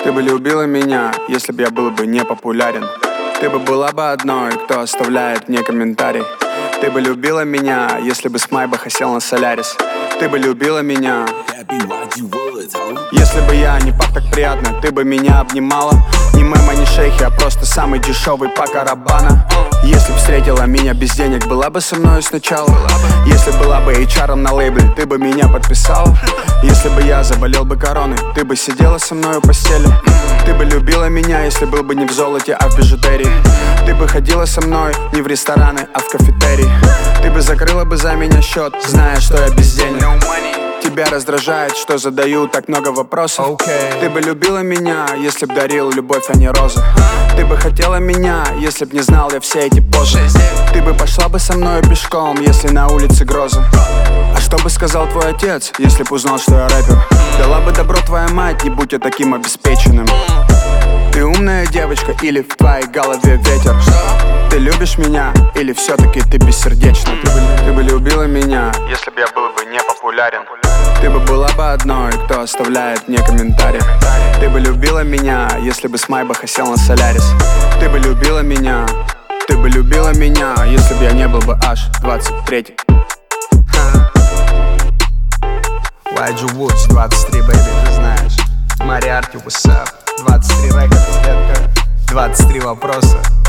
Ты бы любила меня, если бы я был бы не популярен. Ты бы была бы одной, кто оставляет мне комментарий. Ты бы любила меня, если бы с Майбаха сел на Солярис. Ты бы любила меня, если бы я не пах так приятно. Ты бы меня обнимала. Не мема, не шейхи, а просто самый дешевый Пако Раббана. Если б встретила меня без денег, была бы со мной сначала. Если была бы HR на лейбле, ты бы меня подписала. Если бы я заболел бы короной, ты бы сидела со мной у постели. Ты бы любила меня, если был бы не в золоте, а в бижутерии. Ты бы ходила со мной не в рестораны, а в кафетерии. Ты бы закрыла бы за меня счет, зная, что я без денег. Тебя раздражает, что задаю так много вопросов. Ты бы любила меня, если б дарил любовь, а не розы. Ты бы хотела меня, если б не знал я все эти позы. Ты бы пошла бы со мной пешком, если на улице грозы. А что бы сказал твой отец, если б узнал, что я рэпер? Дала бы добро твоя мать, не будь я таким обеспеченным. Ты умная девочка или в твоей голове ветер? Ты любишь меня или все-таки ты бессердечна? Ты бы любила меня, если бы я был бы не популярен. Ты бы была бы одной, кто оставляет мне комментарий. Ты бы любила меня, если бы с Майбаха сел на Солярис. Ты бы любила меня, ты бы любила меня, если бы я не был бы аж 23. YG Woods 23, baby, ты знаешь. Мариарти, what's up? 23 рекордс, детка. 23 вопроса.